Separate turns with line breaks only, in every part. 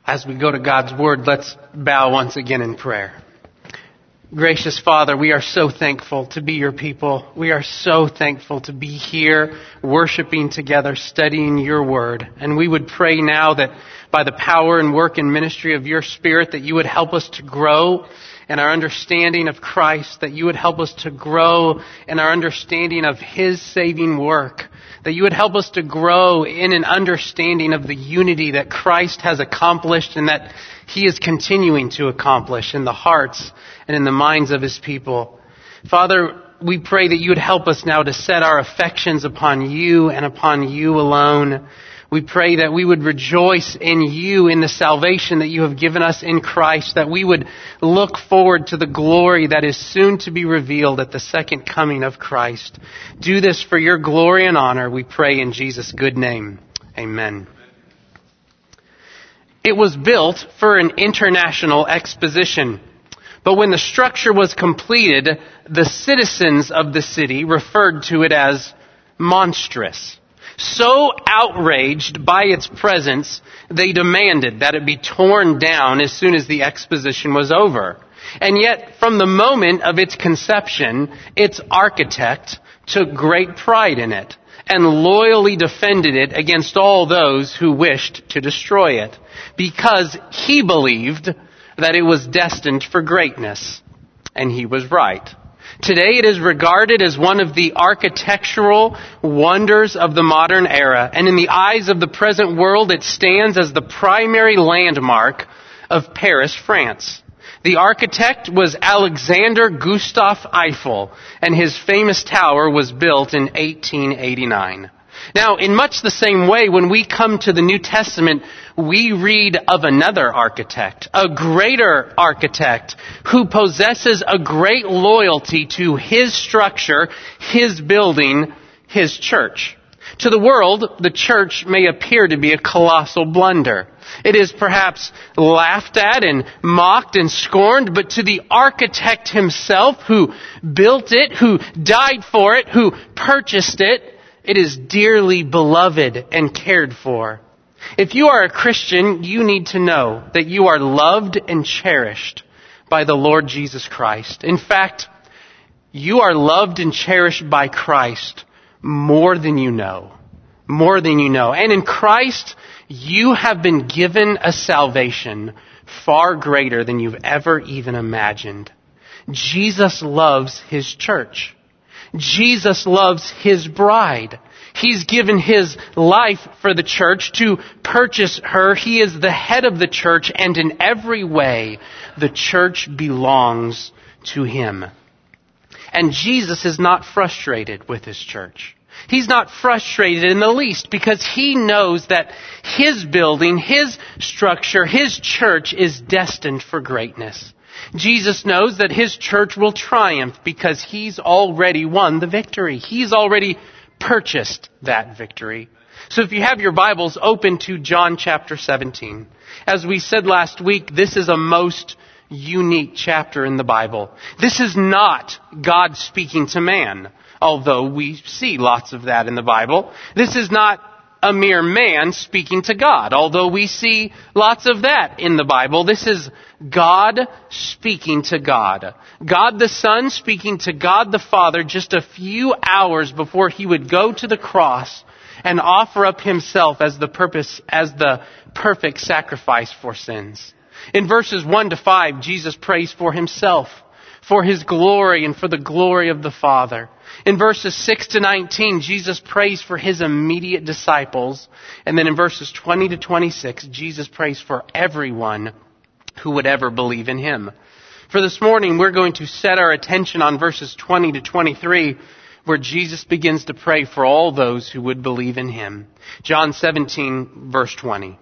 As we go to God's Word, let's bow once again in prayer. Gracious Father, we are so thankful to be your people. We are so thankful to be here, worshiping together, studying your Word. And we would pray now that by the power and work and ministry of your Spirit, that you would help us to grow in our understanding of Christ, that you would help us to grow in our understanding of his saving work, that you would help us to grow in an understanding of the unity that Christ has accomplished and that he is continuing to accomplish in the hearts and in the minds of his people. Father, we pray that you would help us now to set our affections upon you and upon you alone. We pray that we would rejoice in you, in the salvation that you have given us in Christ, that we would look forward to the glory that is soon to be revealed at the second coming of Christ. Do this for your glory and honor, we pray in Jesus' good name. Amen. It was built for an international exposition, but when the structure was completed, the citizens of the city referred to it as monstrous. So outraged by its presence, they demanded that it be torn down as soon as the exposition was over. And yet, from the moment of its conception, its architect took great pride in it and loyally defended it against all those who wished to destroy it, because he believed that it was destined for greatness. And he was right. Today it is regarded as one of the architectural wonders of the modern era, and in the eyes of the present world it stands as the primary landmark of Paris, France. The architect was Alexander Gustave Eiffel, and his famous tower was built in 1889. Now, in much the same way, when we come to the New Testament, we read of another architect, a greater architect, who possesses a great loyalty to his structure, his building, his church. To the world, the church may appear to be a colossal blunder. It is perhaps laughed at and mocked and scorned, but to the architect himself who built it, who died for it, who purchased it, it is dearly beloved and cared for. If you are a Christian, you need to know that you are loved and cherished by the Lord Jesus Christ. In fact, you are loved and cherished by Christ more than you know. More than you know. And in Christ, you have been given a salvation far greater than you've ever even imagined. Jesus loves his church. Jesus loves his bride. He's given his life for the church to purchase her. He is the head of the church, and in every way, the church belongs to him. And Jesus is not frustrated with his church. He's not frustrated in the least, because he knows that his building, his structure, his church is destined for greatness. Jesus knows that his church will triumph because he's already won the victory. He's already purchased that victory. So if you have your Bibles, open to John chapter 17. As we said last week, this is a most unique chapter in the Bible. This is not God speaking to man, although we see lots of that in the Bible. This is not a mere man speaking to God, although we see lots of that in the Bible. This is God speaking to God. God the Son speaking to God the Father just a few hours before he would go to the cross and offer up himself as the perfect sacrifice for sins. In verses 1 to 5, Jesus prays for himself, for his glory and for the glory of the Father. In verses 6 to 19, Jesus prays for his immediate disciples. And then in verses 20 to 26, Jesus prays for everyone who would ever believe in him. For this morning, we're going to set our attention on verses 20 to 23, where Jesus begins to pray for all those who would believe in him. John 17, verse 20.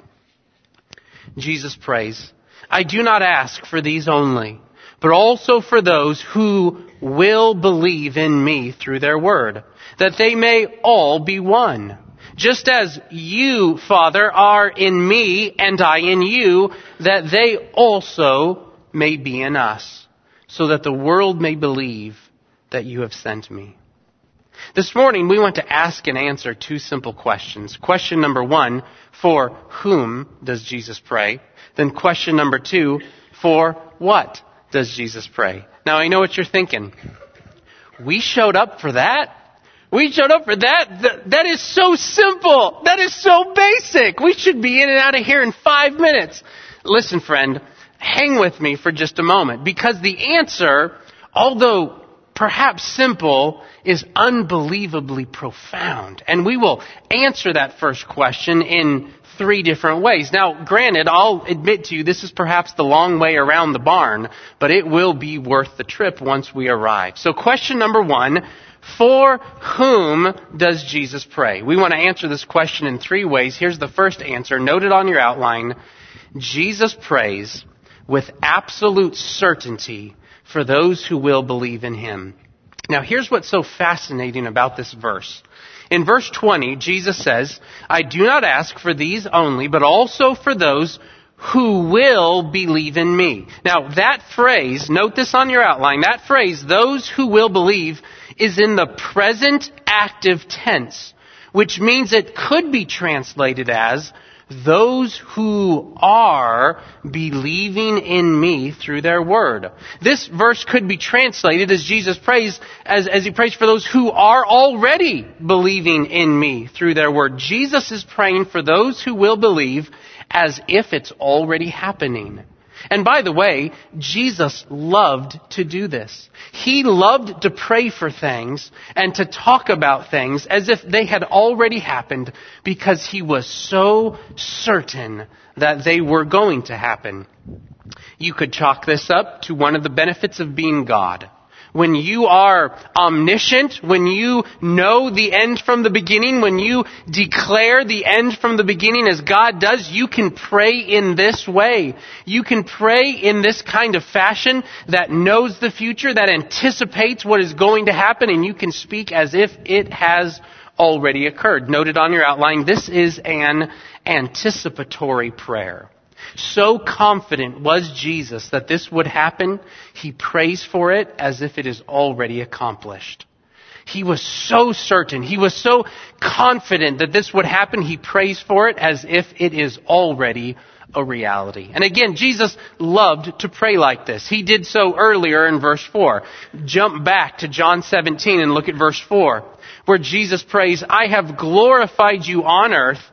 Jesus prays, "I do not ask for these only, but also for those who will believe in me through their word, that they may all be one. Just as you, Father, are in me and I in you, that they also may be in us, so that the world may believe that you have sent me." This morning, we want to ask and answer two simple questions. Question number one, for whom does Jesus pray? Then question number two, for what does Jesus pray? Now, I know what you're thinking. We showed up for that? We showed up for that? That is so simple. That is so basic. We should be in and out of here in 5 minutes. Listen, friend, hang with me for just a moment, because the answer, although perhaps simple, is unbelievably profound. And we will answer that first question in 3 different ways. Now, granted, I'll admit to you, this is perhaps the long way around the barn, but it will be worth the trip once we arrive. So question number 1, for whom does Jesus pray? We want to answer this question in 3 ways. Here's the first answer, noted on your outline. Jesus prays with absolute certainty for those who will believe in him. Now, here's what's so fascinating about this verse. In verse 20, Jesus says, I do not ask for these only, but also for those who will believe in me. Now, that phrase, note this on your outline, that phrase, those who will believe, is in the present active tense, which means it could be translated as those who are believing in me through their word. This verse could be translated as Jesus prays, as he prays for those who are already believing in me through their word. Jesus is praying for those who will believe as if it's already happening. And by the way, Jesus loved to do this. He loved to pray for things and to talk about things as if they had already happened, because he was so certain that they were going to happen. You could chalk this up to one of the benefits of being God. When you are omniscient, when you know the end from the beginning, when you declare the end from the beginning as God does, you can pray in this way. You can pray in this kind of fashion that knows the future, that anticipates what is going to happen, and you can speak as if it has already occurred. Noted on your outline, this is an anticipatory prayer. So confident was Jesus that this would happen, he prays for it as if it is already accomplished. He was so certain, he was so confident that this would happen, he prays for it as if it is already a reality. And again, Jesus loved to pray like this. He did so earlier in verse 4. Jump back to John 17 and look at verse 4, where Jesus prays, I have glorified you on earth,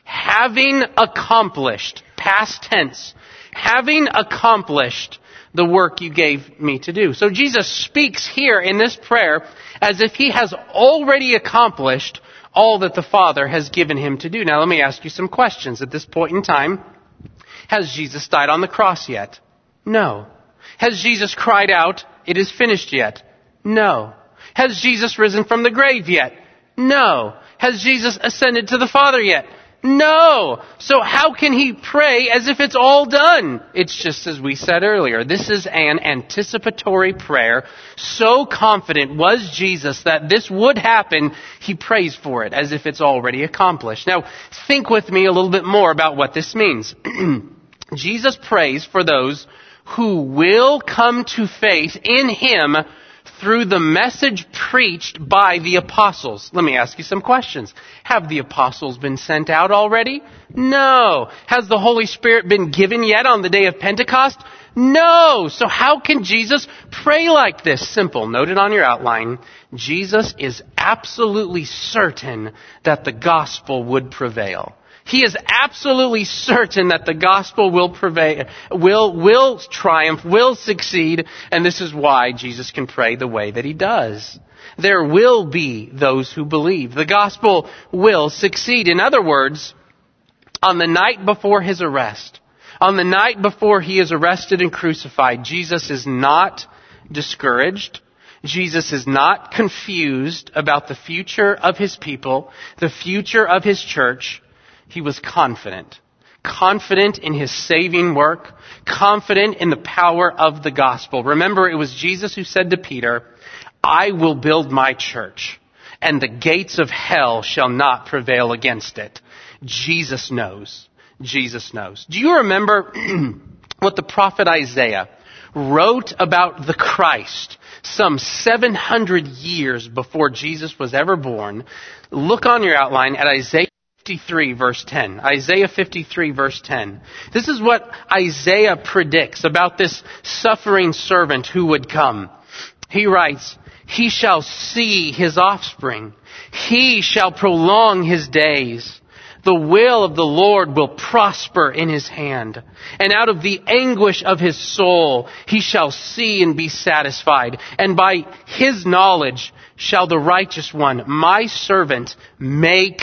having accomplished, past tense, having accomplished the work you gave me to do. So Jesus speaks here in this prayer as if he has already accomplished all that the Father has given him to do. Now let me ask you some questions at this point in time. Has Jesus died on the cross yet? No. Has Jesus cried out, it is finished yet? No. Has Jesus risen from the grave yet? No. Has Jesus ascended to the Father yet? No. So how can he pray as if it's all done? It's just as we said earlier. This is an anticipatory prayer. So confident was Jesus that this would happen, he prays for it as if it's already accomplished. Now, think with me a little bit more about what this means. Jesus prays for those who will come to faith in him through the message preached by the apostles. Let me ask you some questions. Have the apostles been sent out already? No. Has the Holy Spirit been given yet on the day of Pentecost? No. So how can Jesus pray like this? Simple. Note it on your outline. Jesus is absolutely certain that the gospel would prevail. He is absolutely certain that the gospel will prevail, will triumph, will succeed, and this is why Jesus can pray the way that he does. There will be those who believe. The gospel will succeed. In other words, on the night before his arrest, on the night before he is arrested and crucified, Jesus is not discouraged. Jesus is not confused about the future of his people, the future of his church. He was confident. Confident in his saving work. Confident in the power of the gospel. Remember, it was Jesus who said to Peter, I will build my church, and the gates of hell shall not prevail against it. Jesus knows. Jesus knows. Do you remember what the prophet Isaiah wrote about the Christ some 700 years before Jesus was ever born. Look on your outline at Isaiah 53 verse 10. Isaiah 53 verse 10. This is what Isaiah predicts about this suffering servant who would come. He writes, "He shall see his offspring. He shall prolong his days. The will of the Lord will prosper in his hand. And out of the anguish of his soul he shall see and be satisfied. And by his knowledge shall the righteous one, my servant, make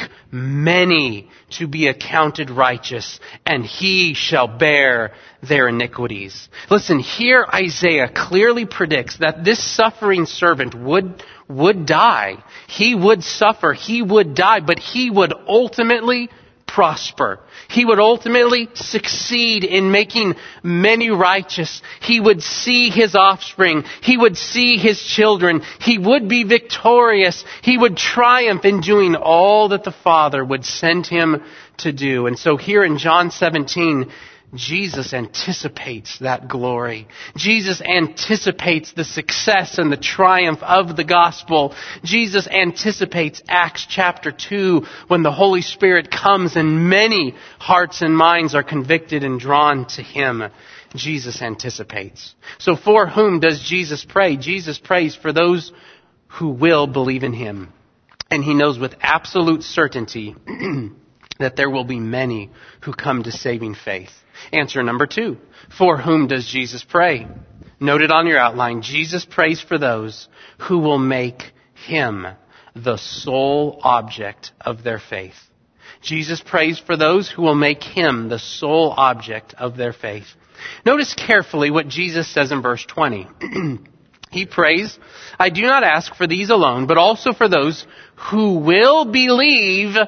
many to be accounted righteous, and he shall bear their iniquities." Listen, here Isaiah clearly predicts that this suffering servant would die. He would suffer. He would die, but he would ultimately prosper. He would ultimately succeed in making many righteous. He would see his offspring. He would see his children. He would be victorious. He would triumph in doing all that the Father would send him to do. And so here in John 17, Jesus anticipates that glory. Jesus anticipates the success and the triumph of the gospel. Jesus anticipates Acts chapter 2 when the Holy Spirit comes and many hearts and minds are convicted and drawn to him. Jesus anticipates. So for whom does Jesus pray? Jesus prays for those who will believe in him. And he knows with absolute certainty that there will be many who come to saving faith. Answer number 2. For whom does Jesus pray? Noted on your outline, Jesus prays for those who will make him the sole object of their faith. Jesus prays for those who will make him the sole object of their faith. Notice carefully what Jesus says in verse 20. He prays, "I do not ask for these alone, but also for those who will believe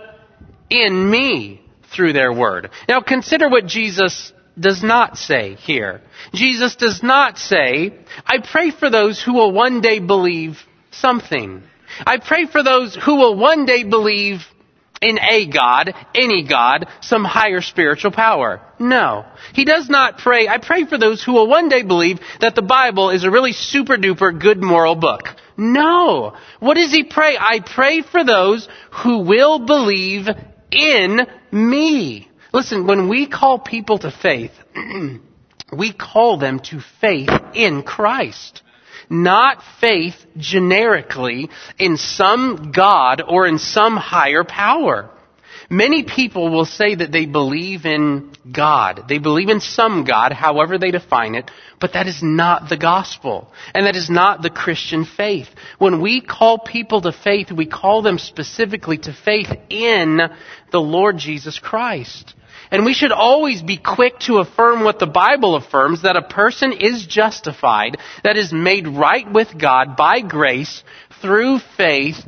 in me through their word." Now consider what Jesus does not say here. Jesus does not say, "I pray for those who will one day believe something. I pray for those who will one day believe in a God, any God, some higher spiritual power." No. He does not pray, "I pray for those who will one day believe that the Bible is a really super duper good moral book." No. What does he pray? "I pray for those who will believe in me." Listen, when we call people to faith, we call them to faith in Christ. Not faith generically in some God or in some higher power. Many people will say that they believe in God. They believe in some God, however they define it, but that is not the gospel. And that is not the Christian faith. When we call people to faith, we call them specifically to faith in the Lord Jesus Christ. And we should always be quick to affirm what the Bible affirms, that a person is justified, that is made right with God by grace through faith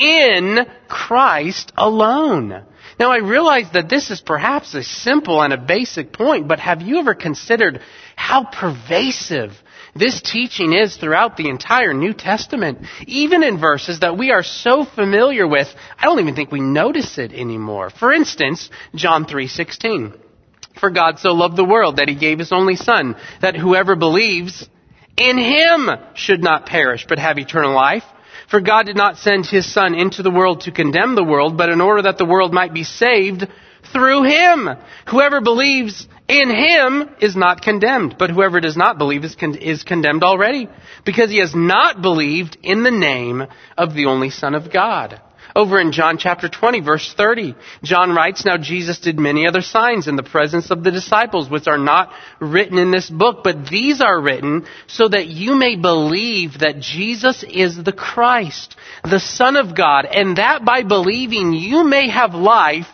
in Christ alone. Now, I realize that this is perhaps a simple and a basic point, but have you ever considered how pervasive this teaching is throughout the entire New Testament? Even in verses that we are so familiar with, I don't even think we notice it anymore. For instance, John 3:16. "For God so loved the world that he gave his only Son, that whoever believes in him should not perish, but have eternal life. For God did not send his Son into the world to condemn the world, but in order that the world might be saved through him. Whoever believes in him is not condemned, but whoever does not believe is condemned already, because he has not believed in the name of the only Son of God." Over in John chapter 20, verse 30, John writes, "Now Jesus did many other signs in the presence of the disciples, which are not written in this book, but these are written so that you may believe that Jesus is the Christ, the Son of God, and that by believing you may have life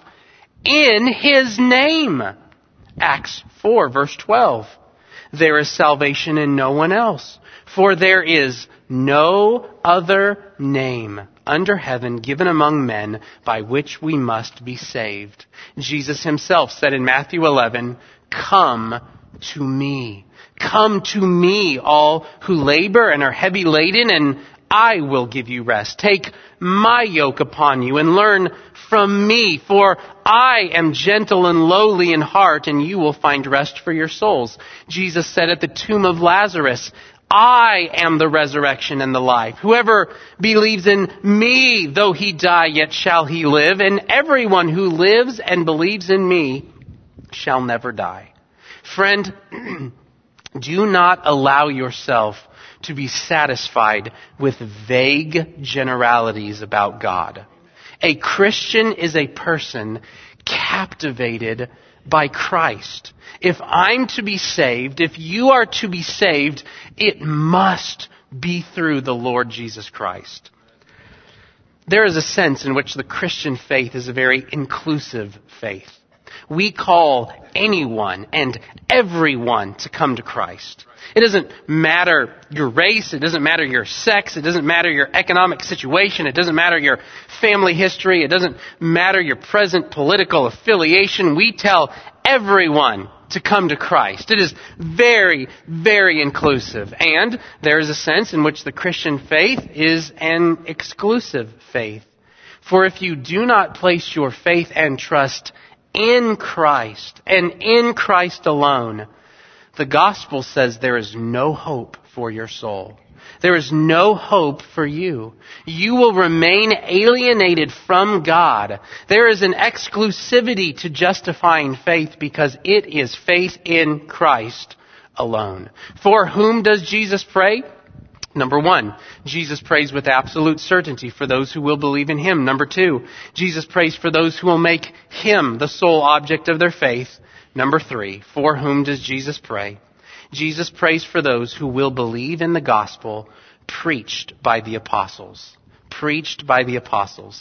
in his name." Acts 4, verse 12. "There is salvation in no one else, for there is no other name under heaven given among men by which we must be saved." Jesus himself said in Matthew 11, "Come to me. Come to me, all who labor and are heavy laden, and I will give you rest. Take my yoke upon you and learn from me, for I am gentle and lowly in heart, and you will find rest for your souls. Jesus said at the tomb of Lazarus, I am the resurrection and the life. Whoever believes in me, though he die, yet shall he live. And everyone who lives and believes in me shall never die. Friend, do not allow yourself to be satisfied with vague generalities about God. A Christian is a person captivated by Christ. If I'm to be saved, if you are to be saved, it must be through the Lord Jesus Christ. There is a sense in which the Christian faith is a very inclusive faith. We call anyone and everyone to come to Christ. It doesn't matter your race, it doesn't matter your sex, it doesn't matter your economic situation, it doesn't matter your family history, it doesn't matter your present political affiliation. We tell everyone to come to Christ. It is very, very inclusive. And there is a sense in which the Christian faith is an exclusive faith. For if you do not place your faith and trust in Christ and in Christ alone, the gospel says there is no hope for your soul. There is no hope for you. You will remain alienated from God. There is an exclusivity to justifying faith because it is faith in Christ alone. For whom does Jesus pray? Number one, Jesus prays with absolute certainty for those who will believe in Him. Number two, Jesus prays for those who will make Him the sole object of their faith. Number three, for whom does Jesus pray? Jesus prays for those who will believe in the gospel preached by the apostles. Preached by the apostles.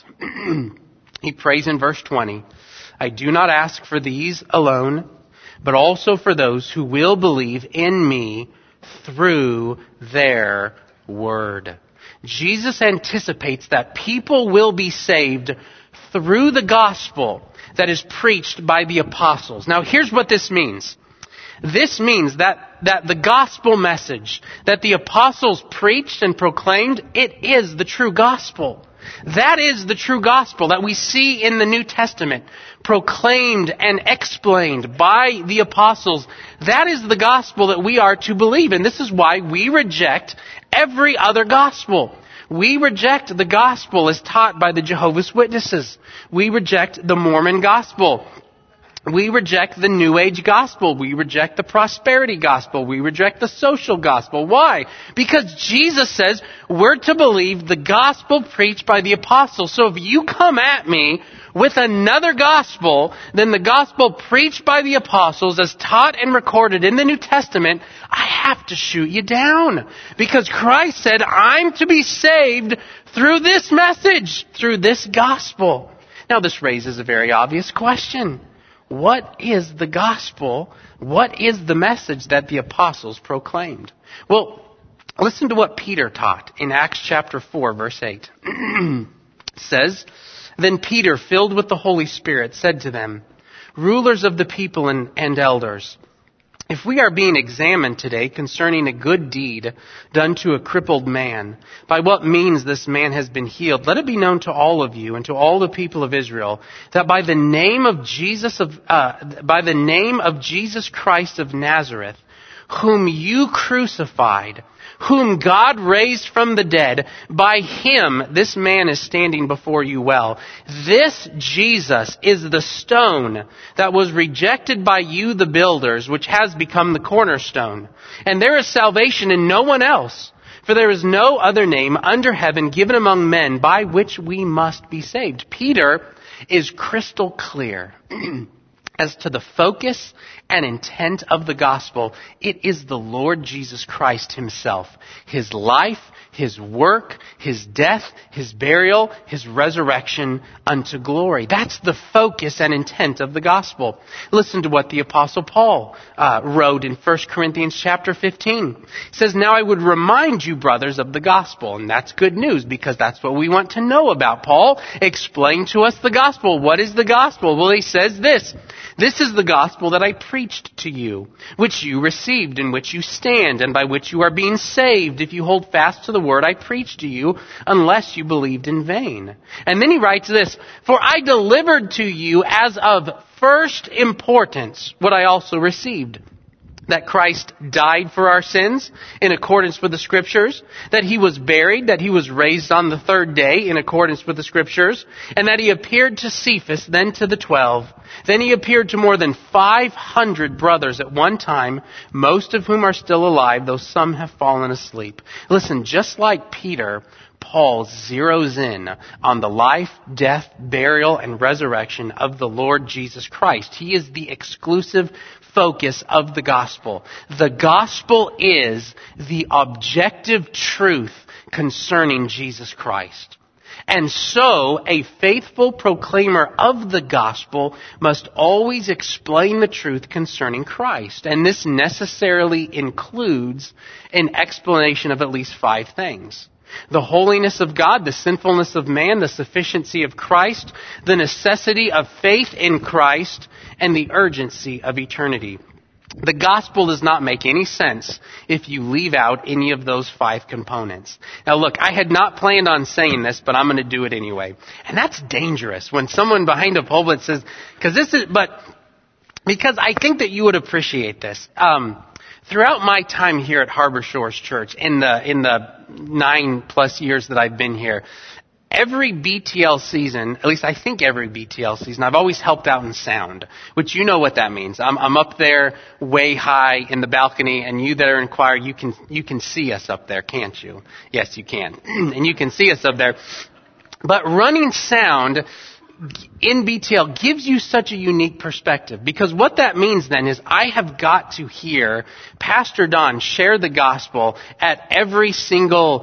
He prays in verse 20, I do not ask for these alone, but also for those who will believe in me through their word. Jesus anticipates that people will be saved through the gospel that is preached by the apostles. Now here's what this means. This means that the gospel message that the apostles preached and proclaimed, it is the true gospel. That is the true gospel that we see in the New Testament, proclaimed and explained by the apostles. That is the gospel that we are to believe. And this is why we reject every other gospel. We reject the gospel as taught by the Jehovah's Witnesses. We reject the Mormon gospel. We reject the New Age gospel. We reject the prosperity gospel. We reject the social gospel. Why? Because Jesus says we're to believe the gospel preached by the apostles. So if you come at me with another gospel than the gospel preached by the apostles as taught and recorded in the New Testament, I have to shoot you down. Because Christ said, I'm to be saved through this message, through this gospel. Now this raises a very obvious question. What is the gospel? What is the message that the apostles proclaimed? Well, listen to what Peter taught in Acts chapter 4, verse 8. It says, Then Peter, filled with the Holy Spirit, said to them, Rulers of the people and elders, if we are being examined today concerning a good deed done to a crippled man, by what means this man has been healed, let it be known to all of you and to all the people of Israel that by the name of Jesus Christ of Nazareth, whom you crucified, whom God raised from the dead, by Him this man is standing before you well. This Jesus is the stone that was rejected by you the builders, which has become the cornerstone. And there is salvation in no one else, for there is no other name under heaven given among men by which we must be saved. Peter is crystal clear as to the focus and intent of the gospel. It is the Lord Jesus Christ Himself. His life, His work, His death, His burial, His resurrection unto glory. That's the focus and intent of the gospel. Listen to what the Apostle Paul wrote in 1 Corinthians chapter 15. He says, Now I would remind you, brothers, of the gospel. And that's good news because that's what we want to know about. Paul, explain to us the gospel. What is the gospel? Well, he says this, This is the gospel that I preached to you, which you received, in which you stand, and by which you are being saved, if you hold fast to the word I preached to you, unless you believed in vain. And then he writes this, for I delivered to you as of first importance what I also received, that Christ died for our sins in accordance with the Scriptures, that He was buried, that He was raised on the third day in accordance with the Scriptures, and that He appeared to Cephas, then to the 12. Then He appeared to more than 500 brothers at one time, most of whom are still alive, though some have fallen asleep. Listen, just like Peter, Paul zeroes in on the life, death, burial, and resurrection of the Lord Jesus Christ. He is the exclusive focus of the gospel. The gospel is the objective truth concerning Jesus Christ. And so, a faithful proclaimer of the gospel must always explain the truth concerning Christ. And this necessarily includes an explanation of at least 5 things. The holiness of God, the sinfulness of man, the sufficiency of Christ, the necessity of faith in Christ, and the urgency of eternity. The gospel does not make any sense if you leave out any of those 5 components. Now look, I had not planned on saying this, but I'm going to do it anyway. And that's dangerous when someone behind a pulpit says, because I think that you would appreciate this. Throughout my time here at Harbor Shores Church, in the 9+ years that I've been here, every BTL season, at least I think every BTL season, I've always helped out in sound, which you know what that means. I'm up there way high in the balcony, and you that are in choir, you can see us up there, can't you? Yes, you can. And you can see us up there. But running sound in BTL gives you such a unique perspective, because what that means then is I have got to hear Pastor Don share the gospel at every single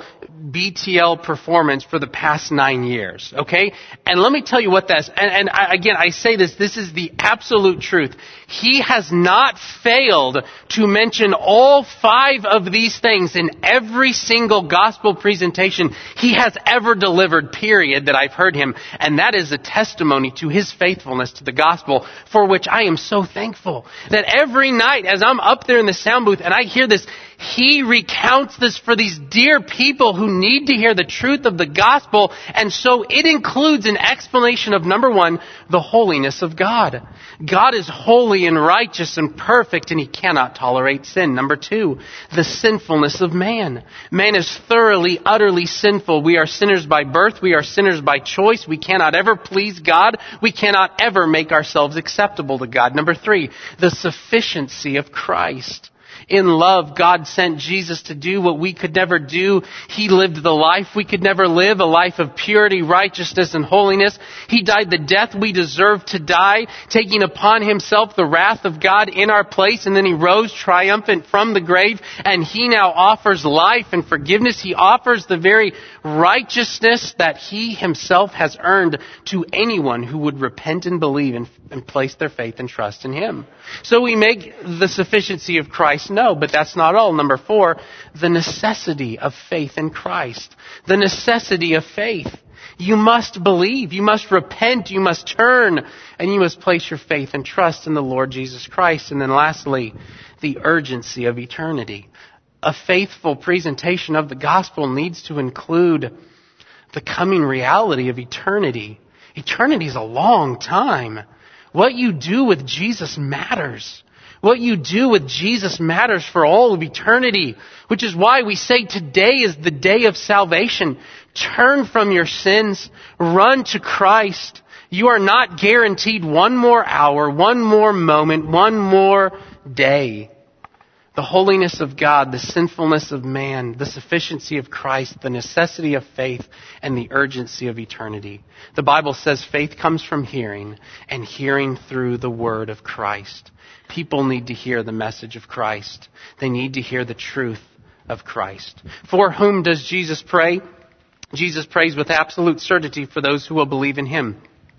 BTL performance for the past 9 years, okay? And let me tell you what that's, again, I say this is the absolute truth. He has not failed to mention all 5 of these things in every single gospel presentation he has ever delivered, period, that I've heard him. And that is a testimony to his faithfulness to the gospel, for which I am so thankful. That every night as I'm up there in the sound booth and I hear this, he recounts this for these dear people who need to hear the truth of the gospel. And so it includes an explanation of, number 1, the holiness of God. God is holy and righteous and perfect, and He cannot tolerate sin. Number 2, the sinfulness of man. Man is thoroughly, utterly sinful. We are sinners by birth. We are sinners by choice. We cannot ever please God. We cannot ever make ourselves acceptable to God. Number 3, the sufficiency of Christ. In love, God sent Jesus to do what we could never do. He lived the life we could never live, a life of purity, righteousness, and holiness. He died the death we deserved to die, taking upon Himself the wrath of God in our place, and then He rose triumphant from the grave, and He now offers life and forgiveness. He offers the very righteousness that He Himself has earned to anyone who would repent and believe and place their faith and trust in Him. So we make the sufficiency of Christ known, but that's not all. Number 4, the necessity of faith in Christ. The necessity of faith. You must believe, you must repent, you must turn, and you must place your faith and trust in the Lord Jesus Christ. And then lastly, the urgency of eternity. A faithful presentation of the gospel needs to include the coming reality of eternity. Eternity is a long time. What you do with Jesus matters. What you do with Jesus matters for all of eternity, which is why we say today is the day of salvation. Turn from your sins. Run to Christ. You are not guaranteed one more hour, one more moment, one more day. The holiness of God, the sinfulness of man, the sufficiency of Christ, the necessity of faith, and the urgency of eternity. The Bible says faith comes from hearing, and hearing through the word of Christ. People need to hear the message of Christ. They need to hear the truth of Christ. For whom does Jesus pray? Jesus prays with absolute certainty for those who will believe in Him.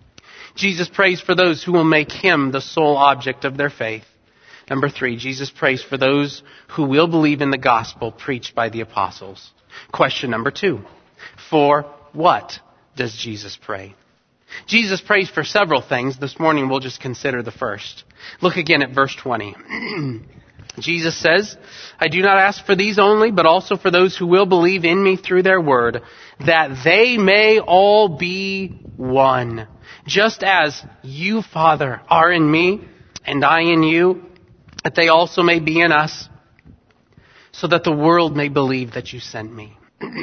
Jesus prays for those who will make Him the sole object of their faith. Number 3, Jesus prays for those who will believe in the gospel preached by the apostles. Question number 2, for what does Jesus pray? Jesus prays for several things. This morning we'll just consider the first. Look again at verse 20. Jesus says, I do not ask for these only, but also for those who will believe in me through their word, that they may all be one. Just as you, Father, are in me, and I in you, that they also may be in us, so that the world may believe that you sent me.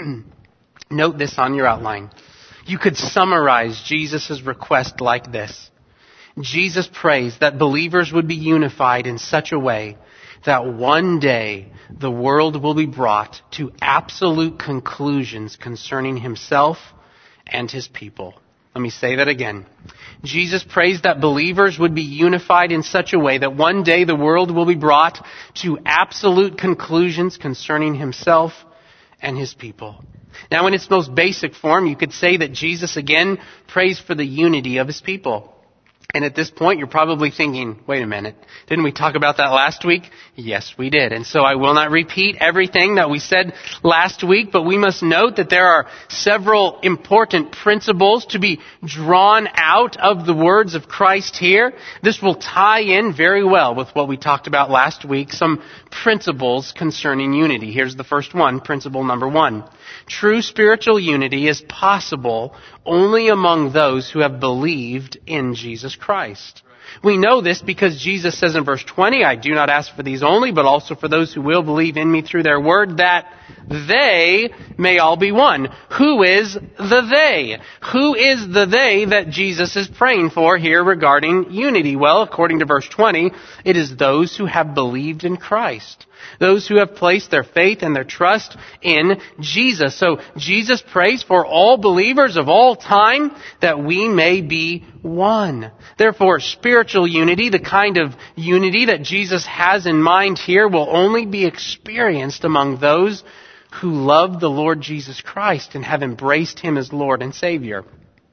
Note this on your outline. You could summarize Jesus' request like this. Jesus prays that believers would be unified in such a way that one day the world will be brought to absolute conclusions concerning himself and his people. Let me say that again. Jesus prays that believers would be unified in such a way that one day the world will be brought to absolute conclusions concerning himself and his people. Now, in its most basic form, you could say that Jesus again prays for the unity of his people. And at this point, you're probably thinking, wait a minute, didn't we talk about that last week? Yes, we did. And so I will not repeat everything that we said last week, but we must note that there are several important principles to be drawn out of the words of Christ here. This will tie in very well with what we talked about last week, some principles concerning unity. Here's the first one, principle number 1. True spiritual unity is possible only among those who have believed in Jesus Christ. We know this because Jesus says in verse 20, I do not ask for these only, but also for those who will believe in me through their word, that they may all be one. Who is the they? Who is the they that Jesus is praying for here regarding unity? Well, according to verse 20, it is those who have believed in Christ. Those who have placed their faith and their trust in Jesus. So Jesus prays for all believers of all time that we may be one. Therefore, spiritual unity, the kind of unity that Jesus has in mind here, will only be experienced among those who love the Lord Jesus Christ and have embraced Him as Lord and Savior.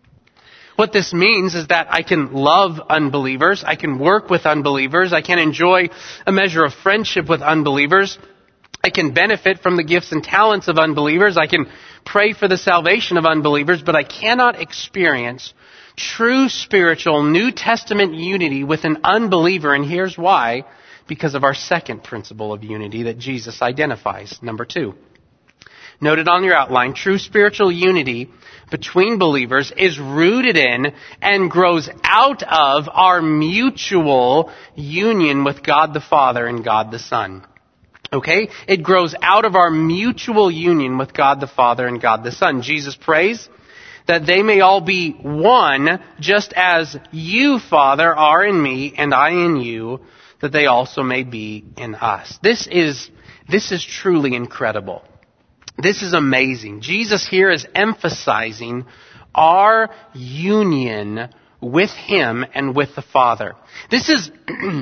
What this means is that I can love unbelievers, I can work with unbelievers, I can enjoy a measure of friendship with unbelievers, I can benefit from the gifts and talents of unbelievers, I can pray for the salvation of unbelievers, but I cannot experience true spiritual New Testament unity with an unbeliever, and here's why. Because of our second principle of unity that Jesus identifies. Number 2. Noted on your outline, true spiritual unity between believers is rooted in and grows out of our mutual union with God the Father and God the Son. Okay? It grows out of our mutual union with God the Father and God the Son. Jesus prays that they may all be one, just as you, Father, are in me and I in you, that they also may be in us. This is truly incredible. This is amazing. Jesus here is emphasizing our union with Him and with the Father. This is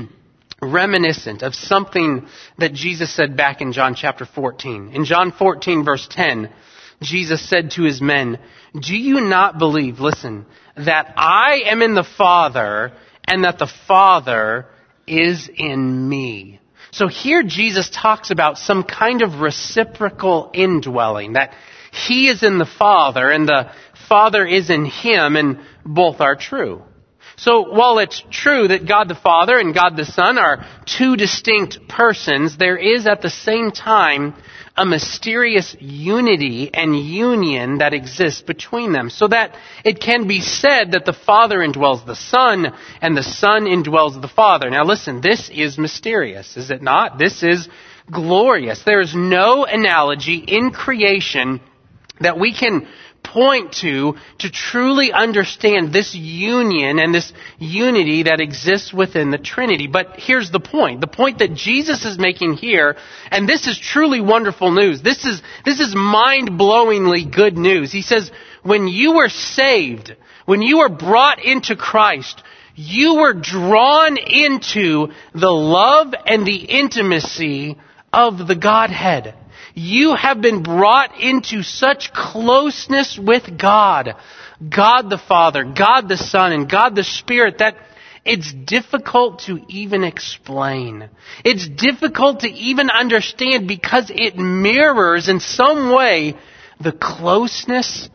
reminiscent of something that Jesus said back in John chapter 14. In John 14 verse 10, Jesus said to His men, do you not believe, listen, that I am in the Father and that the Father is in me? So here Jesus talks about some kind of reciprocal indwelling, that He is in the Father and the Father is in Him, and both are true. So while it's true that God the Father and God the Son are two distinct persons, there is at the same time a mysterious unity and union that exists between them, so that it can be said that the Father indwells the Son and the Son indwells the Father. Now listen, this is mysterious, is it not? This is glorious. There is no analogy in creation that we can point to truly understand this union and this unity that exists within the Trinity. But here's the point. The point that Jesus is making here, and this is truly wonderful news. This is mind-blowingly good news. He says, when you were saved, when you were brought into Christ, you were drawn into the love and the intimacy of the Godhead. You have been brought into such closeness with God, God the Father, God the Son, and God the Spirit, that it's difficult to even explain. It's difficult to even understand because it mirrors in some way the closeness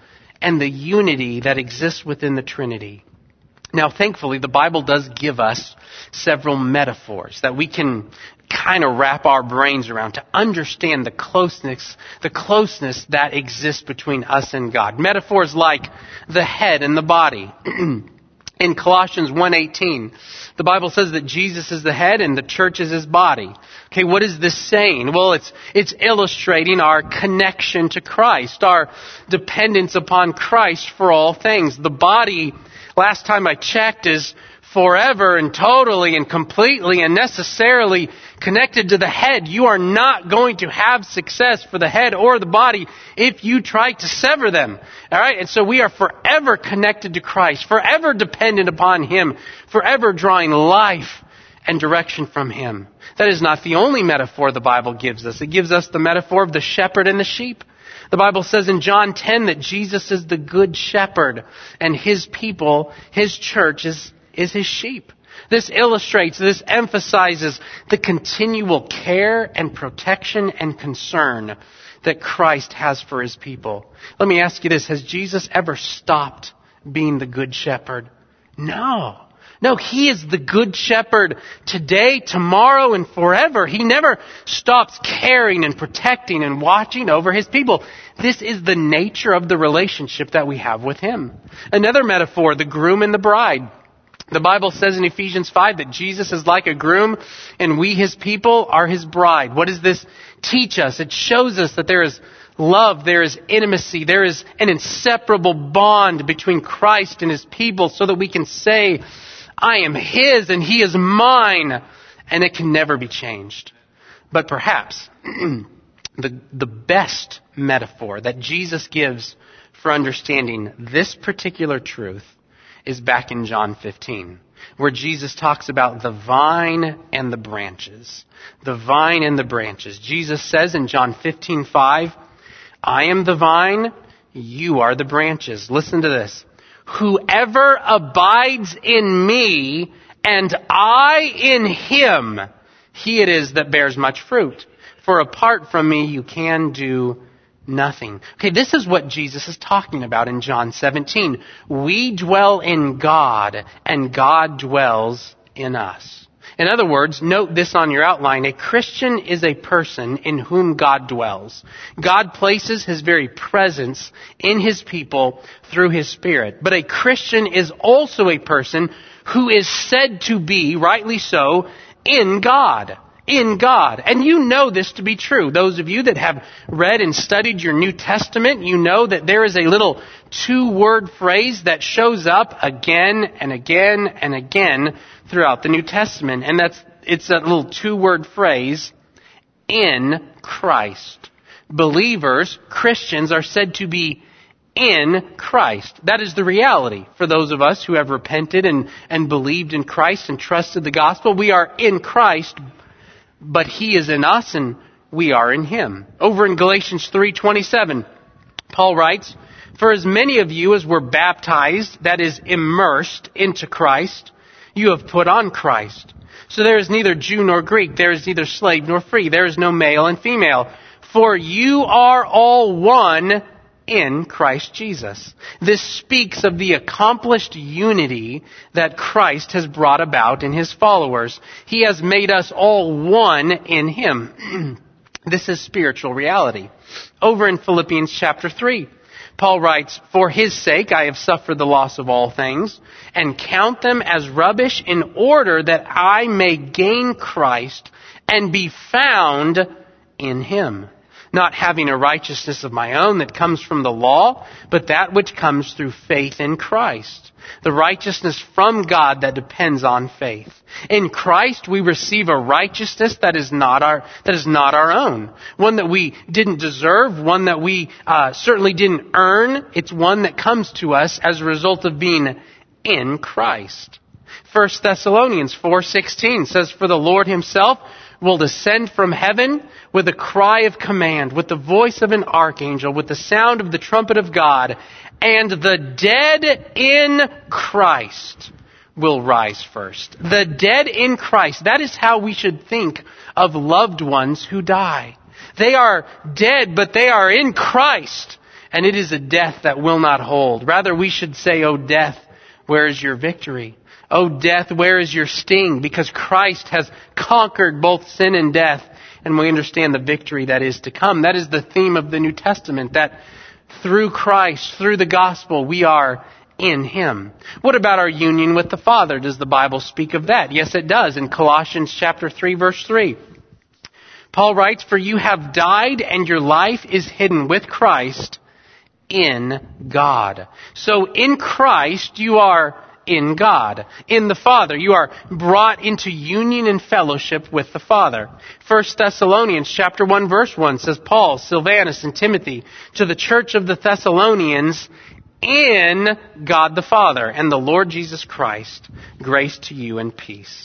and the unity that exists within the Trinity. Now, thankfully, the Bible does give us several metaphors that we can kind of wrap our brains around to understand the closeness that exists between us and God. Metaphors like the head and the body. In Colossians 1:18, the Bible says that Jesus is the head and the church is his body. Okay, what is this saying? Well, it's illustrating our connection to Christ, our dependence upon Christ for all things. The body, last time I checked, is forever and totally and completely and necessarily connected to the head. You are not going to have success for the head or the body if you try to sever them. All right? And so we are forever connected to Christ, forever dependent upon him, forever drawing life and direction from him. That is not the only metaphor the Bible gives us. It gives us the metaphor of the shepherd and the sheep. The Bible says in John 10 that Jesus is the good shepherd and his people, his church, is his sheep. This illustrates, this emphasizes the continual care and protection and concern that Christ has for his people. Let me ask you this. Has Jesus ever stopped being the good shepherd? No. No, he is the good shepherd today, tomorrow, and forever. He never stops caring and protecting and watching over his people. This is the nature of the relationship that we have with him. Another metaphor, the groom and the bride. The Bible says in Ephesians 5 that Jesus is like a groom and we, his people, are his bride. What does this teach us? It shows us that there is love, there is intimacy, there is an inseparable bond between Christ and his people so that we can say, I am his and he is mine, and it can never be changed. But perhaps the best metaphor that Jesus gives for understanding this particular truth is back in John 15, where Jesus talks about the vine and the branches. The vine and the branches. Jesus says in John 15:5, I am the vine, you are the branches. Listen to this. Whoever abides in me and I in him, he it is that bears much fruit. For apart from me you can do nothing. Okay, this is what Jesus is talking about in John 17. We dwell in God and God dwells in us. In other words, note this on your outline. A Christian is a person in whom God dwells. God places his very presence in his people through his Spirit. But a Christian is also a person who is said to be, rightly so, in God. In God. And you know this to be true. Those of you that have read and studied your New Testament, you know that there is a little 2-word phrase that shows up again and again and again throughout the New Testament. And it's that little 2-word phrase, in Christ. Believers, Christians, are said to be in Christ. That is the reality for those of us who have repented and believed in Christ and trusted the gospel. We are in Christ, but he is in us and we are in him. Over in Galatians 3:27, Paul writes, for as many of you as were baptized, that is immersed into Christ, you have put on Christ. So there is neither Jew nor Greek, there is neither slave nor free, there is no male and female, for you are all one in Christ Jesus. This speaks of the accomplished unity that Christ has brought about in his followers. He has made us all one in him. This is spiritual reality. Over in Philippians chapter 3, Paul writes, for his sake I have suffered the loss of all things, and count them as rubbish in order that I may gain Christ and be found in him. Not having a righteousness of my own that comes from the law, but that which comes through faith in Christ. The righteousness from God that depends on faith. In Christ we receive a righteousness that is not our own. One that we didn't deserve, one that we certainly didn't earn. It's one that comes to us as a result of being in Christ. 1 Thessalonians 4:16 says, for the Lord himself will descend from heaven with a cry of command, with the voice of an archangel, with the sound of the trumpet of God, and the dead in Christ will rise first. The dead in Christ. That is how we should think of loved ones who die. They are dead, but they are in Christ. And it is a death that will not hold. Rather, we should say, "O death, where is your victory? O death, where is your sting?" Because Christ has conquered both sin and death, and we understand the victory that is to come. That is the theme of the New Testament, that through Christ, through the gospel, we are in Him. What about our union with the Father? Does the Bible speak of that? Yes, it does. In Colossians chapter 3, verse 3. Paul writes, "For you have died, and your life is hidden with Christ in God." So in Christ, you are in God. In the Father, you are brought into union and fellowship with the Father. 1 Thessalonians chapter 1, verse 1 says, "Paul, Silvanus, and Timothy, to the church of the Thessalonians, in God the Father and the Lord Jesus Christ, grace to you and peace."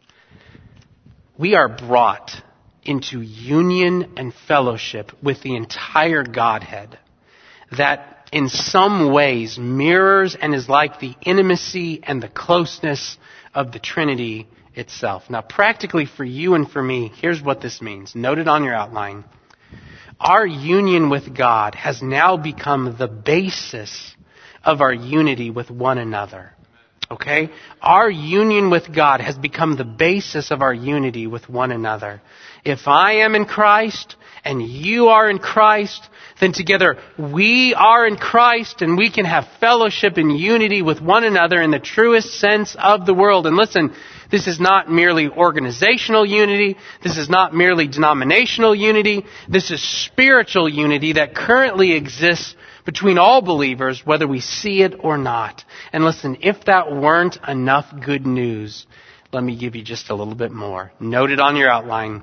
We are brought into union and fellowship with the entire Godhead that in some ways mirrors and is like the intimacy and the closeness of the Trinity itself. Now, practically for you and for me, here's what this means. Note it on your outline. Our union with God has now become the basis of our unity with one another. Okay? Our union with God has become the basis of our unity with one another. If I am in Christ and you are in Christ, then together we are in Christ and we can have fellowship and unity with one another in the truest sense of the word. And listen, this is not merely organizational unity. This is not merely denominational unity. This is spiritual unity that currently exists between all believers, whether we see it or not. And listen, if that weren't enough good news, let me give you just a little bit more. Note it on your outline.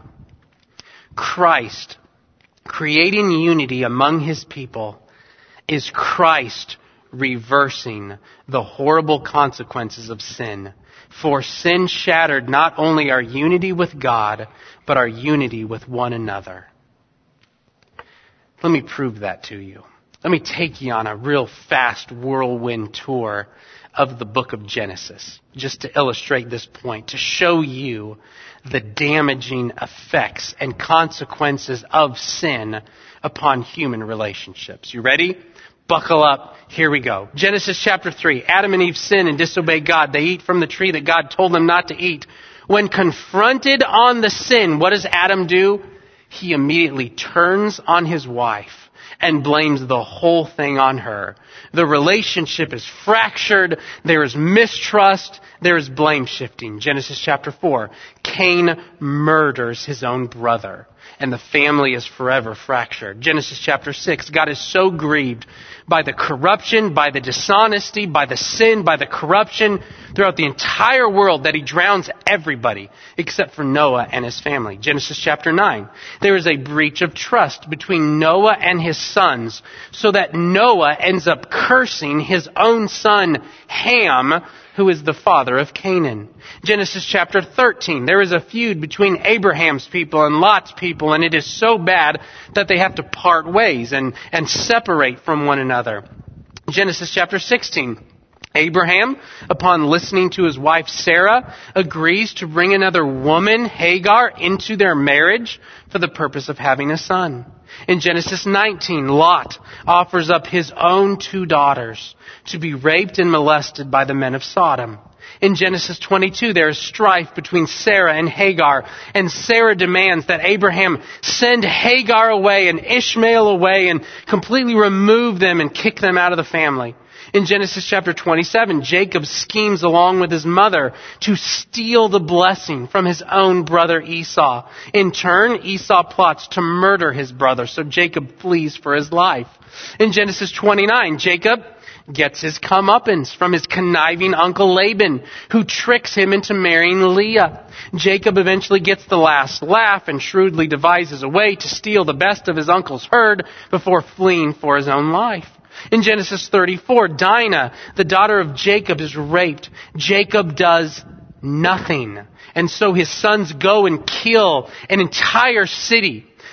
Christ creating unity among His people is Christ reversing the horrible consequences of sin. For sin shattered not only our unity with God, but our unity with one another. Let me prove that to you. Let me take you on a real fast whirlwind tour of the book of Genesis, just to illustrate this point, to show you the damaging effects and consequences of sin upon human relationships. You ready? Buckle up. Here we go. Genesis chapter 3. Adam and Eve sin and disobey God. They eat from the tree that God told them not to eat. When confronted on the sin, what does Adam do? He immediately turns on his wife and blames the whole thing on her. The relationship is fractured. There is mistrust. There is blame shifting. Genesis chapter 4. Cain murders his own brother, and the family is forever fractured. Genesis chapter 6. God is so grieved by the corruption, by the dishonesty, by the sin, by the corruption throughout the entire world that He drowns everybody except for Noah and his family. Genesis chapter 9. There is a breach of trust between Noah and his sons, so that Noah ends up cursing his own son Ham, who is the father of Canaan. Genesis chapter 13. There is a feud between Abraham's people and Lot's people, and it is so bad that they have to part ways and separate from one another. Genesis chapter 16. Abraham, upon listening to his wife Sarah, agrees to bring another woman, Hagar, into their marriage for the purpose of having a son. In Genesis 19, Lot offers up his own 2 daughters to be raped and molested by the men of Sodom. In Genesis 22, there is strife between Sarah and Hagar, and Sarah demands that Abraham send Hagar away and Ishmael away and completely remove them and kick them out of the family. In Genesis chapter 27, Jacob schemes along with his mother to steal the blessing from his own brother Esau. In turn, Esau plots to murder his brother, so Jacob flees for his life. In Genesis 29, Jacob gets his comeuppance from his conniving uncle Laban, who tricks him into marrying Leah. Jacob eventually gets the last laugh and shrewdly devises a way to steal the best of his uncle's herd before fleeing for his own life. In Genesis 34, Dinah, the daughter of Jacob, is raped. Jacob does nothing. And so his sons go and kill an entire city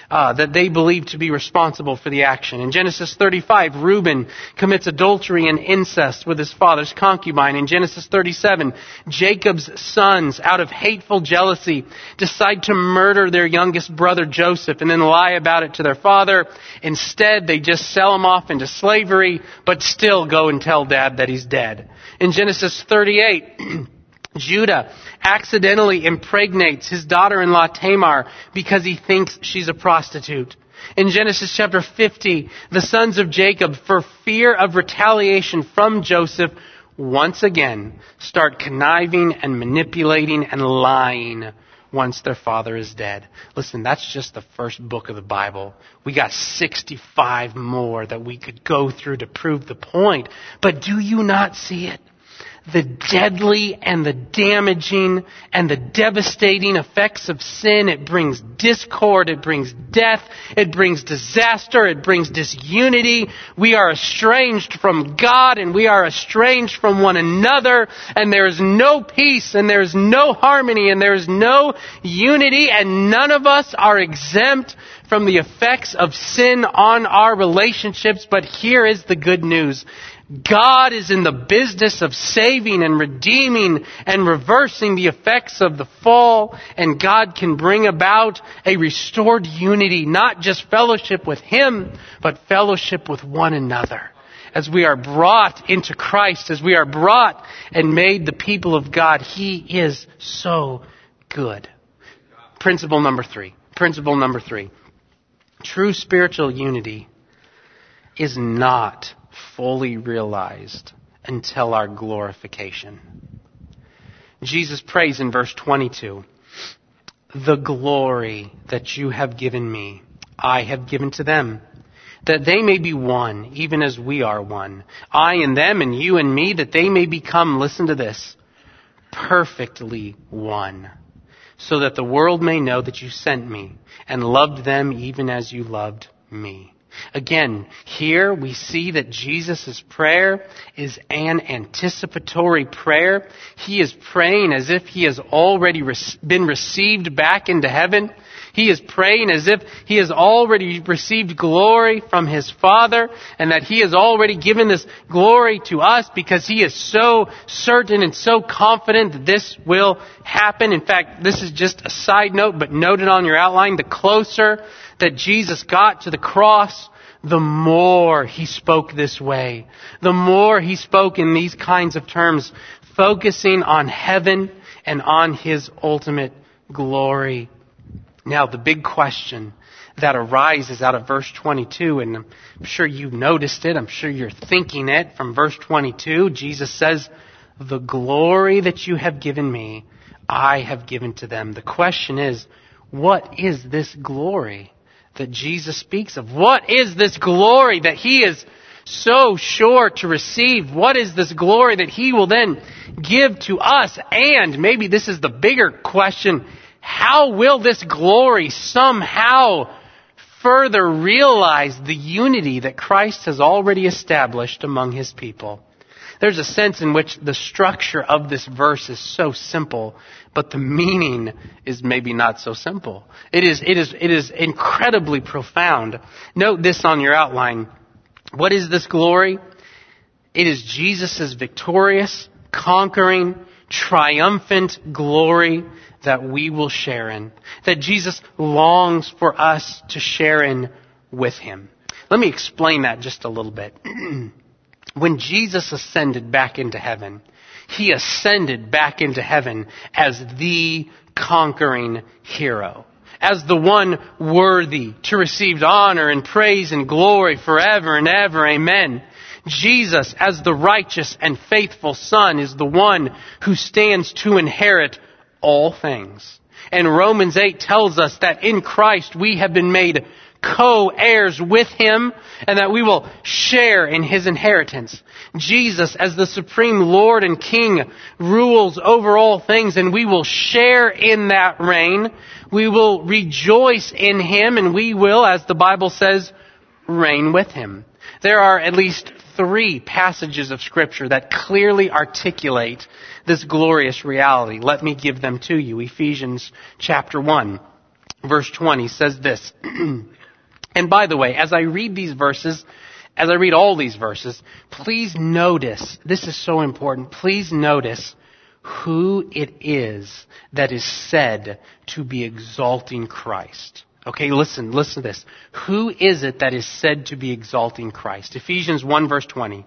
that they believe to be responsible for the action. In Genesis 35, Reuben commits adultery and incest with his father's concubine. In Genesis 37, Jacob's sons, out of hateful jealousy, decide to murder their youngest brother Joseph and then lie about it to their father. Instead, they just sell him off into slavery, but still go and tell dad that he's dead. In Genesis 38, Judah accidentally impregnates his daughter-in-law Tamar because he thinks she's a prostitute. In Genesis chapter 50, the sons of Jacob, for fear of retaliation from Joseph, once again start conniving and manipulating and lying once their father is dead. Listen, that's just the first book of the Bible. We got 65 more that we could go through to prove the point. But do you not see it? The deadly and the damaging and the devastating effects of sin. It brings discord, it brings death, it brings disaster, it brings disunity. We are estranged from God and we are estranged from one another, and there is no peace and there is no harmony and there is no unity, and none of us are exempt from the effects of sin on our relationships. But here is the good news. God is in the business of saving and redeeming and reversing the effects of the fall, and God can bring about a restored unity, not just fellowship with Him, but fellowship with one another. As we are brought into Christ, as we are brought and made the people of God, He is so good. Principle number three. True spiritual unity is not fully realized until our glorification. Jesus prays in verse 22, "The glory that you have given me, I have given to them, that they may be one, even as we are one. I and them and you and me, that they may become," listen to this, "perfectly one, so that the world may know that you sent me and loved them even as you loved me." Again, here we see that Jesus' prayer is an anticipatory prayer. He is praying as if He has already been received back into heaven. He is praying as if He has already received glory from His Father, and that He has already given this glory to us because He is so certain and so confident that this will happen. In fact, this is just a side note, but note it on your outline. The closer that Jesus got to the cross, the more He spoke this way. The more He spoke in these kinds of terms, focusing on heaven and on His ultimate glory. Now, the big question that arises out of verse 22, and I'm sure you've noticed it, I'm sure you're thinking it from verse 22, Jesus says, "The glory that you have given me, I have given to them." The question is, what is this glory that Jesus speaks of? What is this glory that He is so sure to receive? What is this glory that He will then give to us? And maybe this is the bigger question, how will this glory somehow further realize the unity that Christ has already established among His people? There's a sense in which the structure of this verse is so simple, but the meaning is maybe not so simple. It is incredibly profound. Note this on your outline. What is this glory? It is Jesus' victorious, conquering, triumphant glory that we will share in. That Jesus longs for us to share in with Him. Let me explain that just a little bit. When Jesus ascended back into heaven, He ascended back into heaven as the conquering hero, as the one worthy to receive honor and praise and glory forever and ever. Amen. Jesus, as the righteous and faithful Son, is the one who stands to inherit all things. And Romans 8 tells us that in Christ we have been made co-heirs with Him, and that we will share in His inheritance. Jesus, as the supreme Lord and King, rules over all things, and we will share in that reign. We will rejoice in Him, and we will, as the Bible says, reign with Him. There are at least 3 passages of Scripture that clearly articulate this glorious reality. Let me give them to you. Ephesians chapter 1. verse 20 says this. And by the way, as I read these verses, as I read all these verses, please notice, this is so important, please notice who it is that is said to be exalting Christ. Okay, listen to this. Who is it that is said to be exalting Christ? Ephesians 1 verse 20.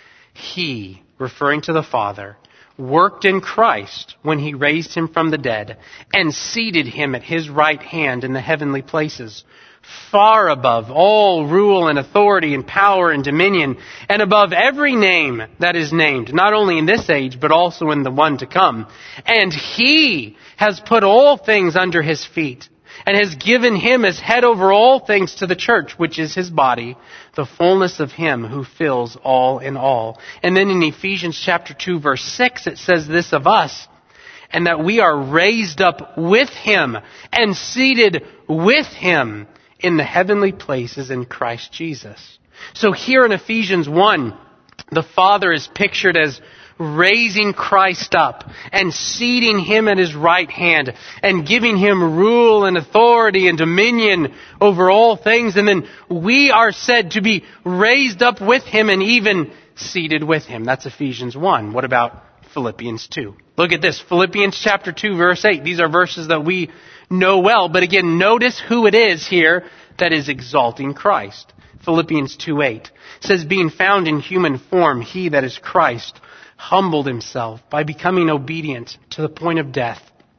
He, referring to the Father, worked in Christ when he raised him from the dead and seated him at his right hand in the heavenly places, far above all rule and authority and power and dominion, and above every name that is named, not only in this age, but also in the one to come. And he has put all things under his feet, and has given him as head over all things to the church, which is his body, the fullness of him who fills all in all. And then in Ephesians chapter 2 verse 6, it says this of us, and that we are raised up with him and seated with him in the heavenly places in Christ Jesus. So here in Ephesians 1, the Father is pictured as raising Christ up and seating him at his right hand and giving him rule and authority and dominion over all things. And then we are said to be raised up with him and even seated with him. That's Ephesians 1. What about Philippians 2? Look at this. Philippians chapter 2 verse 8. These are verses that we know well. But again, notice who it is here that is exalting Christ. Philippians 2:8 says, being found in human form, he, that is Christ, humbled himself by becoming obedient to the point of death,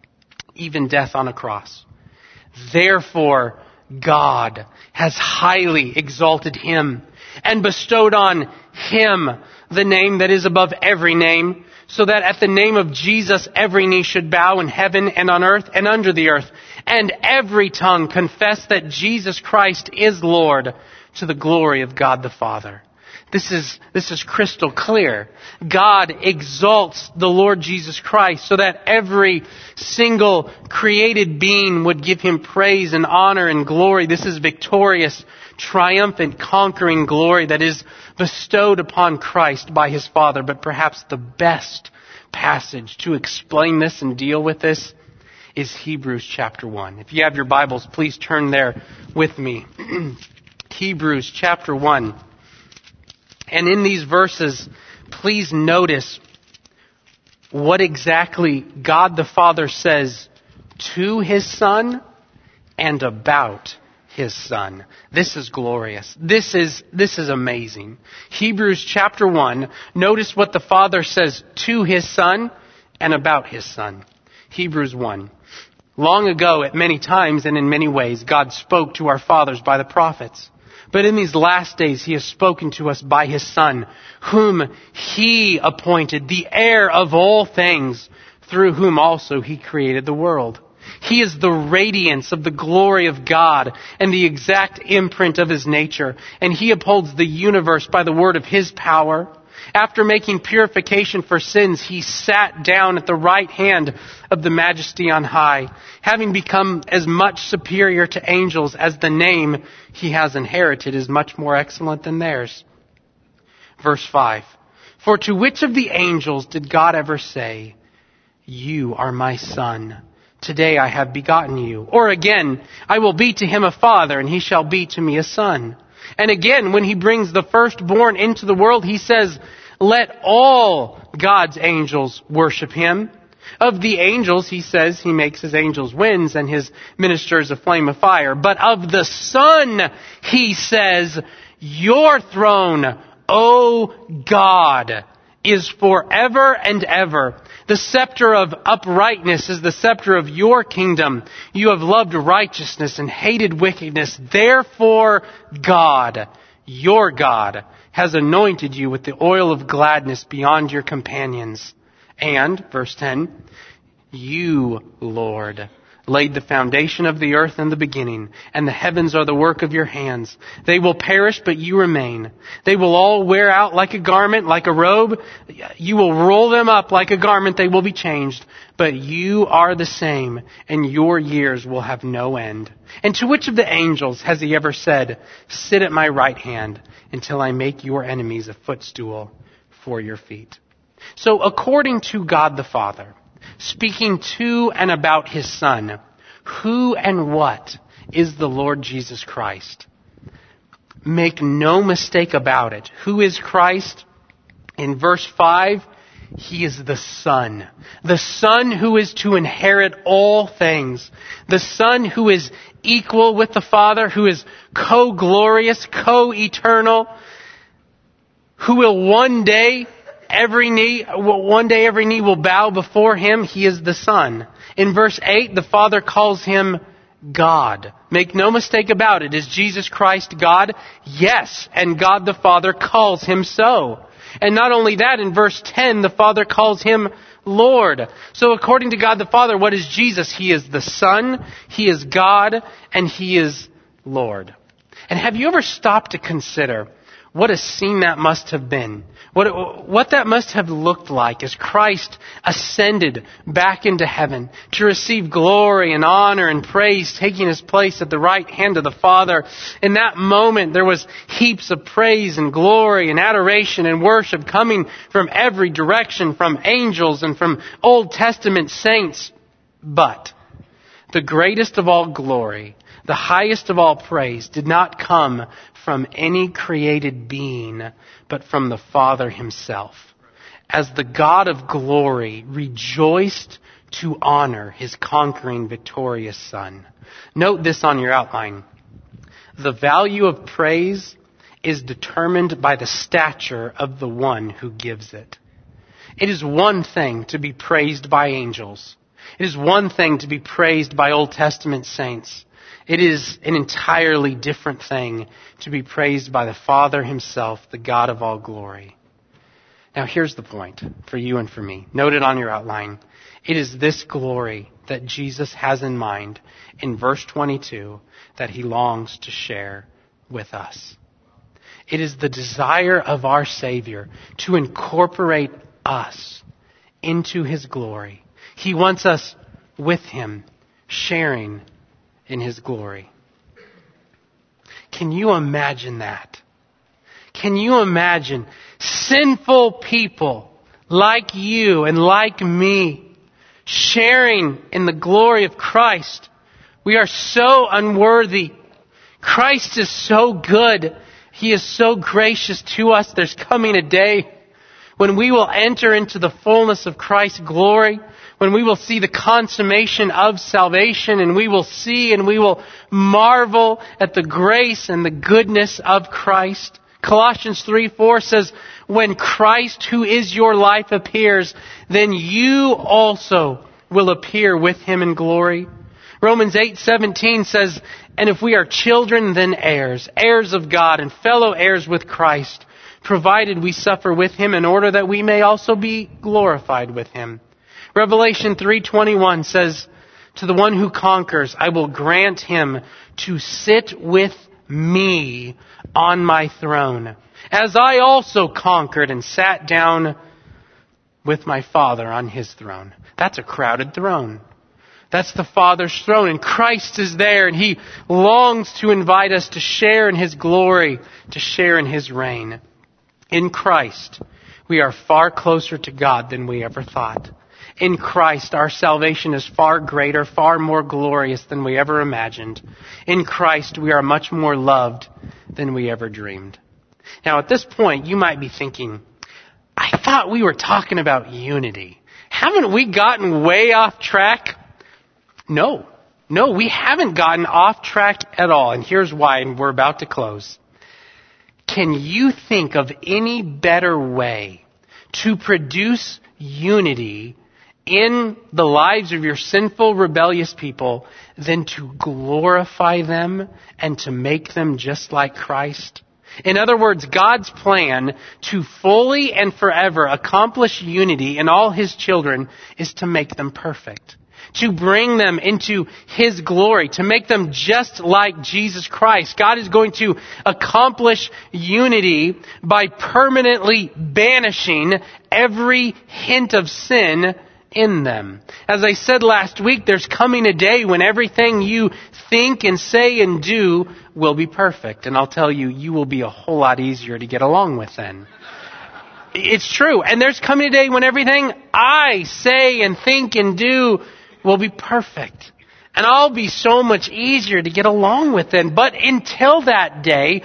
even death on a cross. Therefore, God has highly exalted him and bestowed on him the name that is above every name, so that at the name of Jesus every knee should bow in heaven and on earth and under the earth, and every tongue confess that Jesus Christ is Lord, to the glory of God the Father. This is crystal clear. God exalts the Lord Jesus Christ so that every single created being would give him praise and honor and glory. This is victorious, triumphant, conquering glory that is bestowed upon Christ by his Father. But perhaps the best passage to explain this and deal with this is Hebrews chapter 1. If you have your Bibles, please turn there with me. Hebrews chapter 1. And in these verses, please notice what exactly God the Father says to his Son and about his Son. This is glorious. This is amazing. Hebrews chapter 1, notice what the Father says to his Son and about his Son. Hebrews 1. Long ago, at many times and in many ways, God spoke to our fathers by the prophets. But in these last days, he has spoken to us by his Son, whom he appointed the heir of all things, through whom also he created the world. He is the radiance of the glory of God and the exact imprint of his nature, and he upholds the universe by the word of his power. After making purification for sins, he sat down at the right hand of the Majesty on high, having become as much superior to angels as the name he has inherited is much more excellent than theirs. Verse 5. For to which of the angels did God ever say, you are my son, today I have begotten you? Or again, I will be to him a father, and he shall be to me a son. And again, when he brings the firstborn into the world, he says, let all God's angels worship him. Of the angels, he says, he makes his angels winds and his ministers a flame of fire. But of the Son, he says, your throne, O God, is forever and ever. The scepter of uprightness is the scepter of your kingdom. You have loved righteousness and hated wickedness. Therefore, God, your God, has anointed you with the oil of gladness beyond your companions. And, verse 10, you, Lord, laid the foundation of the earth in the beginning, and the heavens are the work of your hands. They will perish, but you remain. They will all wear out like a garment, like a robe. You will roll them up like a garment. They will be changed. But you are the same, and your years will have no end. And to which of the angels has he ever said, sit at my right hand until I make your enemies a footstool for your feet? So according to God the Father, speaking to and about his Son, Who and what is the Lord Jesus Christ? Make no mistake about it. Who is Christ? In verse 5, He is the Son. The Son who is to inherit all things. The Son who is equal with the Father, who is co-glorious, co-eternal, who will one day every knee will bow before Him. He is the Son. In verse 8, the Father calls Him God. Make no mistake about it. Is Jesus Christ God? Yes. And God the Father calls Him so. And not only that, in verse 10, the Father calls Him Lord. So according to God the Father, what is Jesus? He is the Son, He is God, and He is Lord. And have you ever stopped to consider what a scene that must have been? What that must have looked like as Christ ascended back into heaven to receive glory and honor and praise, taking His place at the right hand of the Father. In that moment, there was heaps of praise and glory and adoration and worship coming from every direction, from angels and from Old Testament saints. But the greatest of all glory, the highest of all praise, did not come from any created being, but from the Father Himself. As the God of glory rejoiced to honor His conquering, victorious Son. Note this on your outline. The value of praise is determined by the stature of the one who gives it. It is one thing to be praised by angels. It is one thing to be praised by Old Testament saints. It is an entirely different thing to be praised by the Father Himself, the God of all glory. Now here's the point for you and for me. Note it on your outline. It is this glory that Jesus has in mind in verse 22 that He longs to share with us. It is the desire of our Savior to incorporate us into His glory. He wants us with Him, sharing in His glory. Can you imagine that? Can you imagine sinful people like you and like me sharing in the glory of Christ? We are so unworthy. Christ is so good. He is so gracious to us. There's coming a day when we will enter into the fullness of Christ's glory, when we will see the consummation of salvation, and we will see and we will marvel at the grace and the goodness of Christ. Colossians 3:4 says, when Christ, who is your life, appears, then you also will appear with Him in glory. Romans 8:17 says, and if we are children, then heirs, heirs of God and fellow heirs with Christ, provided we suffer with Him in order that we may also be glorified with Him. Revelation 3:21 says, to the one who conquers, I will grant him to sit with me on my throne, as I also conquered and sat down with my Father on His throne. That's a crowded throne. That's the Father's throne, and Christ is there, and He longs to invite us to share in His glory, to share in His reign. In Christ, we are far closer to God than we ever thought. In Christ, our salvation is far greater, far more glorious than we ever imagined. In Christ, we are much more loved than we ever dreamed. Now, at this point, you might be thinking, I thought we were talking about unity. Haven't we gotten way off track? No, we haven't gotten off track at all. And here's why, and we're about to close. Can you think of any better way to produce unity in the lives of your sinful, rebellious people than to glorify them and to make them just like Christ? In other words, God's plan to fully and forever accomplish unity in all His children is to make them perfect, to bring them into His glory, to make them just like Jesus Christ. God is going to accomplish unity by permanently banishing every hint of sin in them. As I said last week, there's coming a day when everything you think and say and do will be perfect. And I'll tell you, you will be a whole lot easier to get along with then. It's true. And there's coming a day when everything I say and think and do will be perfect. And I'll be so much easier to get along with then. But until that day,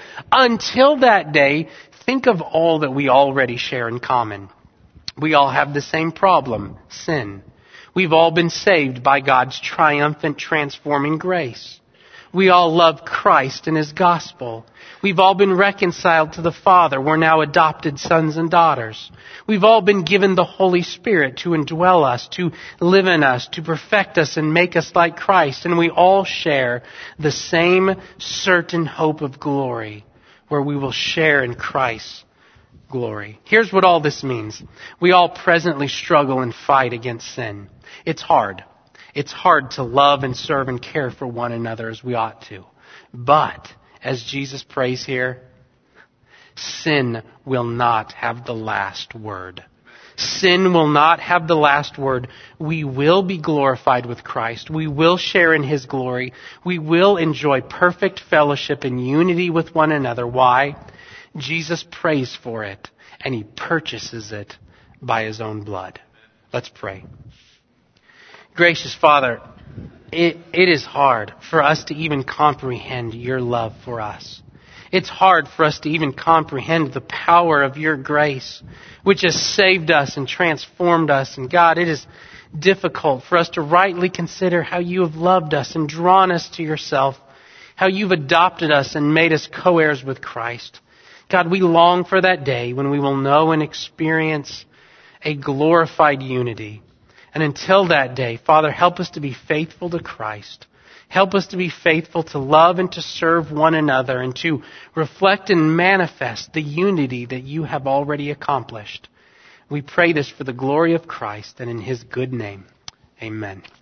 think of all that we already share in common. We all have the same problem, sin. We've all been saved by God's triumphant, transforming grace. We all love Christ and His gospel. We've all been reconciled to the Father. We're now adopted sons and daughters. We've all been given the Holy Spirit to indwell us, to live in us, to perfect us and make us like Christ. And we all share the same certain hope of glory, where we will share in Christ's glory. Here's what all this means. We all presently struggle and fight against sin. It's hard. It's hard to love and serve and care for one another as we ought to. But, as Jesus prays here, sin will not have the last word. Sin will not have the last word. We will be glorified with Christ. We will share in His glory. We will enjoy perfect fellowship and unity with one another. Why? Jesus prays for it, and He purchases it by His own blood. Let's pray. Gracious Father, it is hard for us to even comprehend Your love for us. It's hard for us to even comprehend the power of Your grace, which has saved us and transformed us. And God, it is difficult for us to rightly consider how You have loved us and drawn us to Yourself, how You've adopted us and made us co-heirs with Christ. God, we long for that day when we will know and experience a glorified unity. And until that day, Father, help us to be faithful to Christ. Help us to be faithful to love and to serve one another and to reflect and manifest the unity that You have already accomplished. We pray this for the glory of Christ and in His good name. Amen.